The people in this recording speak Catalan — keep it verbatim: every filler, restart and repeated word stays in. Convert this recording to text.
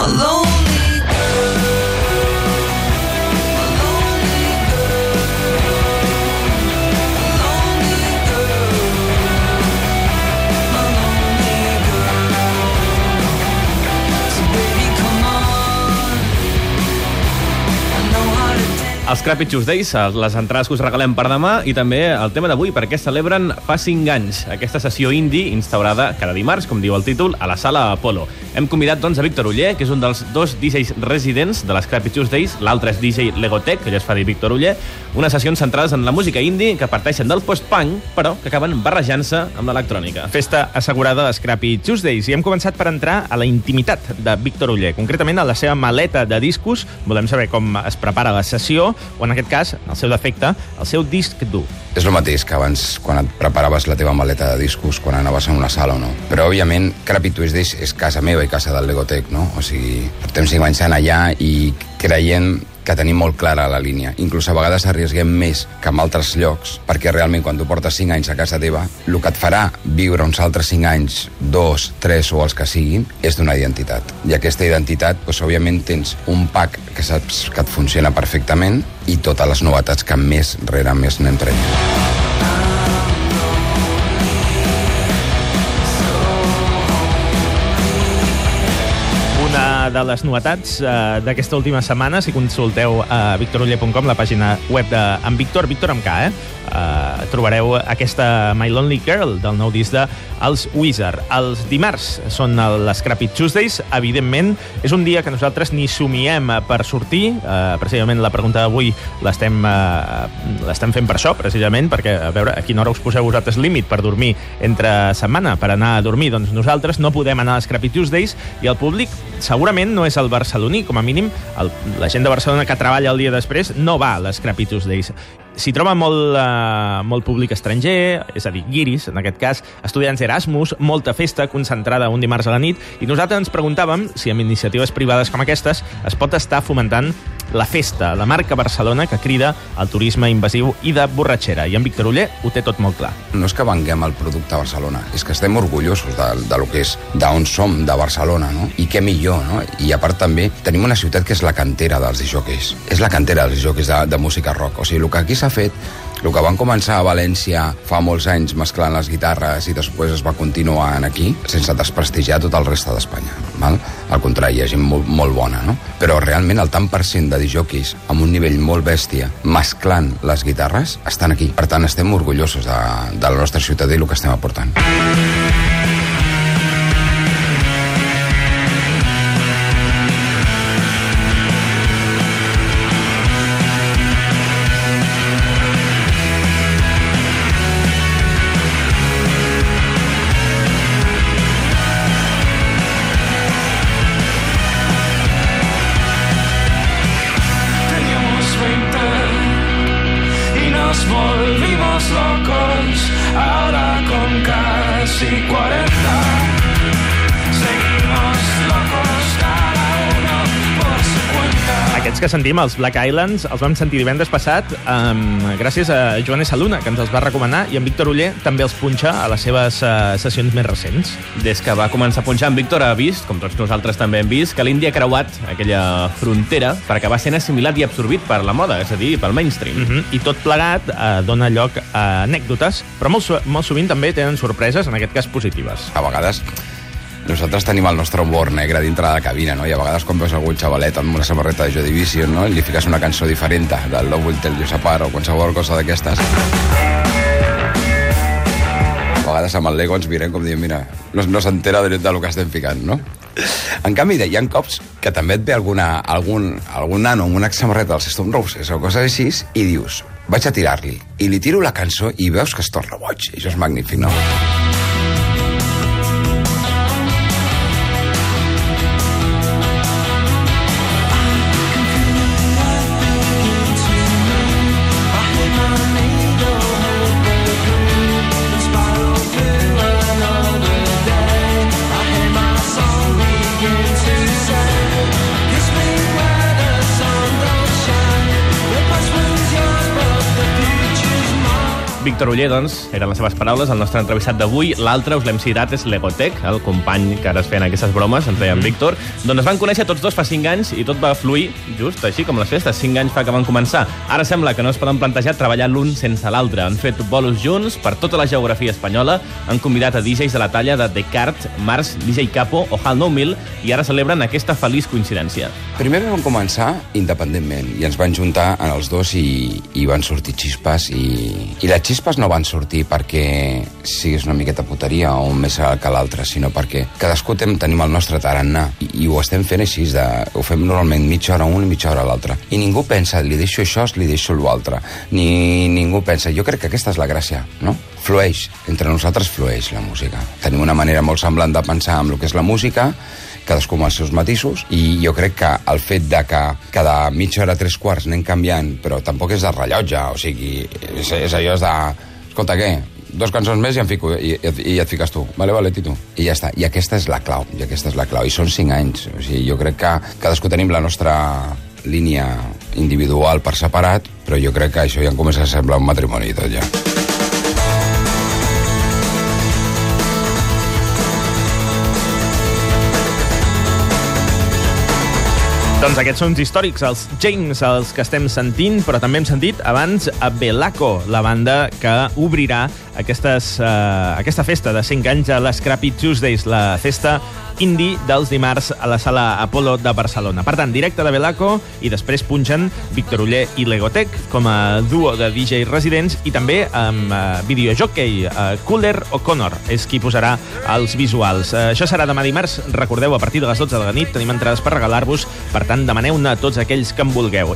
my lonely girl. My lonely girl. My lonely girl. My lonely girl. So baby, come on. I know how to dance. Els Crappy Tuesdays, les entrades que us regalem per demà i també el tema d'avui, perquè celebren fa cinc anys aquesta sessió indie instaurada cada dimarts, com diu el títol, a la Sala Apolo. Hem convidat, doncs, a Víctor Oller, que és un dels dos D Js residents de les Crappy Tuesdays, l'altre és D J Legotech, que ja es fa dir Víctor Oller, unes sessions centrades en la música indie que parteixen del post-punk, però que acaben barrejant-se amb l'electrònica. Festa assegurada dels Crappy Tuesdays i hem començat per entrar a la intimitat de Víctor Oller, concretament a la seva maleta de discos. Volem saber com es prepara la sessió o, en aquest cas, el seu defecte, el seu disc dur. És el mateix que abans, quan et preparaves la teva maleta de discos, quan anaves a una sala o no. Però, òbviament, Crappy Tuesdays és casa meva i casa del Legotech, no? O sigui, portem cinc anys anant allà i creient que tenim molt clara la línia. Inclús a vegades arriesguem més que en altres llocs, perquè realment quan tu portes cinc anys a casa teva, el que et farà viure uns altres cinc anys, dos, tres o els que siguin, és d'una identitat. I aquesta identitat, doncs, òbviament, tens un pack que saps que et funciona perfectament i totes les novetats que més rere més n'hem tret. Una de les novetats eh, d'aquesta última setmana, si consulteu a victor oller punt com, la pàgina web d'en Víctor, Víctor amb K, eh? Uh, trobareu aquesta My Lonely Girl del nou disc de Els Wizard. Els dimarts són les Crappy Tuesdays. Evidentment, és un dia que nosaltres ni somiem per sortir. Uh, precisament la pregunta d'avui l'estem uh, l'estem fent per això, precisament, perquè, a veure, a quina hora us poseu vosaltres límit per dormir entre setmana, per anar a dormir? Doncs nosaltres no podem anar a les Crappy Tuesdays i el públic segurament no és el barceloní, com a mínim el, la gent de Barcelona que treballa el dia després no va a les Crappy Tuesdays. S'hi troba molt, uh, molt públic estranger, és a dir, guiris, en aquest cas, estudiants Erasmus, molta festa concentrada un dimarts a la nit, i nosaltres ens preguntàvem si amb iniciatives privades com aquestes es pot estar fomentant la festa, la marca Barcelona que crida al turisme invasiu i de borratxera. I en Víctor Oller ho té tot molt clar. No és que venguem el producte a Barcelona, és que estem orgullosos de, de lo que és, d'on som, de Barcelona, no? I què millor, no? I a part també tenim una ciutat que és la cantera dels disjòqueis. És la cantera dels disjòqueis de, de música rock. O sigui, el que aquí s'ha fet, el que van començar a València fa molts anys mesclant les guitarres i després es va continuar aquí, sense desprestigiar tot el reste d'Espanya. Val? Al contrari, hi ha gent molt, molt bona, no? Però realment el tant per cent de disjòqueis amb un nivell molt bèstia mesclant les guitarres estan aquí. Per tant, estem orgullosos de, de la nostra ciutat i el que estem aportant. Nos volvimos locos, ahora con casi cuarenta, seguimos locos cada uno por su cuenta. Aquests que sentim, els Black Islands, els vam sentir divendres passat um, gràcies a Joan Saluna, que ens els va recomanar, i en Víctor Oller també els punxa a les seves uh, sessions més recents. Des que va començar a punxar, en Víctor ha vist, com tots nosaltres també hem vist, que l'Índia ha creuat aquella frontera per acabar sent assimilat i absorbit per la moda, és a dir, pel mainstream. Uh -huh. I tot plegat uh, dona lloc a anècdotes, però molt, molt sovint també tenen sorpreses, en aquest cas positives. A vegades nosaltres tenim el nostre humor negre dintre de la cabina, no? I a vegades quan veus algun xavalet amb una samarreta de Joy Division, no? I li fiques una cançó diferent del Love Will Tell You Apart o qualsevol cosa d'aquestes. A vegades amb el Lego ens mirem com dient, mira, no, no s'entera de, de lo que estem ficant, no? En canvi, hi ha cops que també et ve alguna, algun, algun nano amb una samarreta dels Stone Roses o coses així i dius, vaig a tirar-li. I li tiro la cançó i veus que es torna boig. Això és magnífic, no? Víctor Oller, doncs, eren les seves paraules, el nostre entrevistat d'avui. L'altre, us l'hem citat, és l'Egotec, el company que ara es feien aquestes bromes, ens deia en Víctor. Doncs es van conèixer tots dos fa cinc anys i tot va fluir just així com les festes. cinc anys fa que van començar. Ara sembla que no es poden plantejar treballar l'un sense l'altre. Han fet bolos junts per tota la geografia espanyola, han convidat a D Js de la talla de Descartes, Mars, D J Capo o Hal nou mil i ara celebren aquesta feliç coincidència. Primer vam començar independentment i ens van juntar en els dos i, i van sortir xispes i, i les xispes no van sortir perquè sigués una miqueta puteria o un més que l'altre, sinó perquè cadascú tem, tenim el nostre tarannà i, i ho estem fent així, de, ho fem normalment mitja hora un i mitja hora l'altre. I ningú pensa, li deixo això, li deixo l'altre. Ni ningú pensa, jo crec que aquesta és la gràcia, no? Flueix, entre nosaltres flueix la música. Tenim una manera molt semblant de pensar en el que és la música, cadascú amb els seus matisos, i jo crec que el fet de que cada mitja hora, tres quarts anem canviant, però tampoc és de rellotge, o sigui, és, és allò de... Escolta, què? Dos cançons més i em fico, i, i, i et fiques tu. Vale, vale, Tito. I ja està. I aquesta és la clau, i aquesta és la clau. I són cinc anys. O sigui, jo crec que cadascú tenim la nostra línia individual per separat, però jo crec que això ja em comença a semblar un matrimoni i tot, ja. Doncs aquests sons històrics, els James, els que estem sentint, però també hem sentit abans a Belaco, la banda que obrirà aquestes, uh, aquesta festa de cinc anys a l'Scrappy Tuesdays, la festa indie dels dimarts a la sala Apolo de Barcelona. Per tant, directe de Belaco i després punxen Víctor Oller i l'Egotec com a duo de D J residents i també amb uh, videojockey uh, Cooler O'Connor és qui posarà els visuals. Uh, això serà demà dimarts, recordeu, a partir de les dotze de la nit tenim entrades per regalar-vos, per tant, demaneu-ne a tots aquells que en vulgueu.